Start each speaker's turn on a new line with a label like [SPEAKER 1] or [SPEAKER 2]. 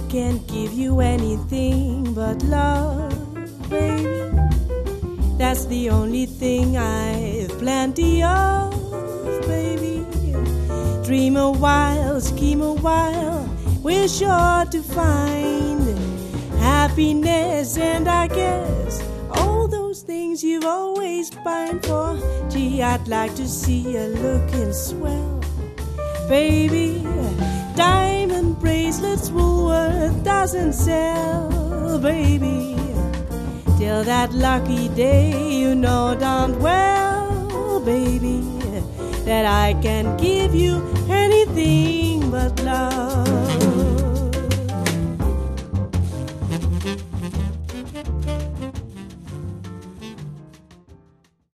[SPEAKER 1] can't give you anything but love, baby. That's the only thing I've plenty of, baby. Dream a while, scheme a while, we're sure to find happiness, and I guess all those things you've always pined for. Gee, I'd like to see you looking swell, baby. Diamond bracelets Woolworth doesn't sell, baby. Till that lucky day, you know darn well, baby, that I can give you anything but love.